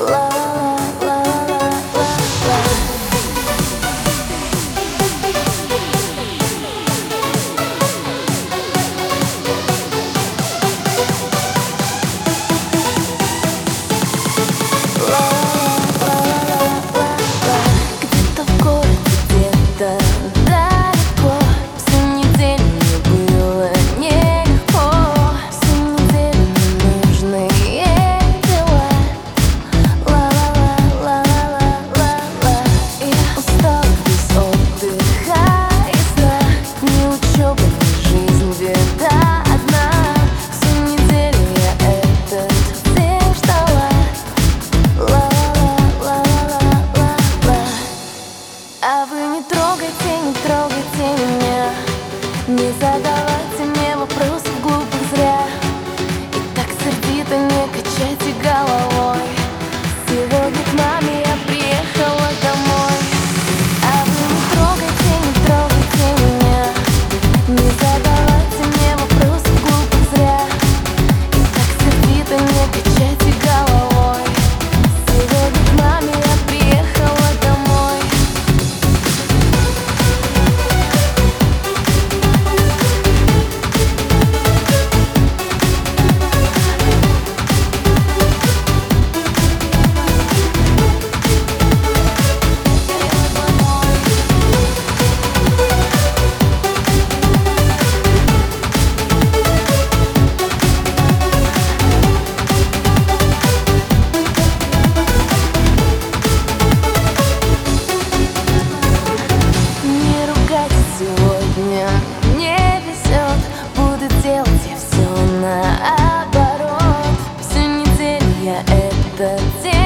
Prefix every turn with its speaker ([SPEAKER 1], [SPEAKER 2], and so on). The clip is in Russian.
[SPEAKER 1] А вы не трогайте меня, не задавайте мне вопросов глупых зря. И так сердито не качайте головой. Сегодня к маме я приехала домой. А вы не трогайте меня, не задавайте мне вопросов глупых зря. И так сердито не качайте головой. Сегодня к маме я приехала домой. Сегодня мне везет, буду делать я все наоборот. Всю неделю я это делаю.